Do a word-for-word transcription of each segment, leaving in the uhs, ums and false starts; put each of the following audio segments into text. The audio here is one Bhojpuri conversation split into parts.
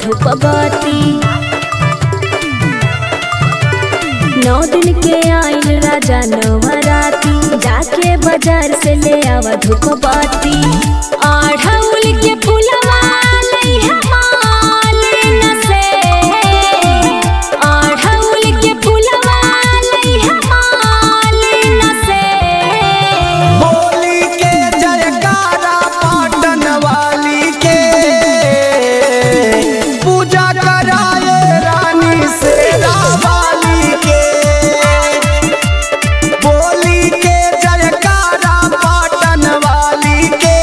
धूप बत्ती। नौ दिन के आइल राजा नवराती, जाके बाजार से ले आवा धूप बत्ती। अढ़उल के फूलवा लइहा मालिन से, अढ़उल के फूलवा लइहा मालिन से। बोली के जयकारा पाटन वाली के, पूजा कराए रानी शेरा वाली के। बोली के जयकारा पाटन वाली के,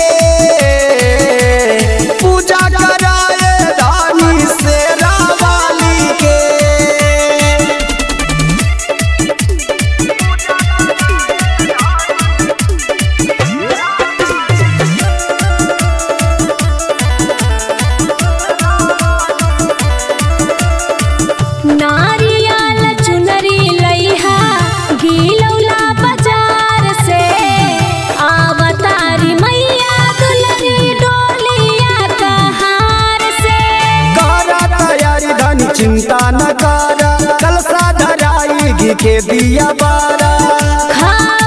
पूजा कराए रानी शेरा वाली के। नारियल चुनरी लइहा गिलौला बाजार से, आवतारी मैया दुलरी डोलिया कहार से। करा तैयारी धनी चिंता न करा, कलसा धराई घी के दिया बारा। खा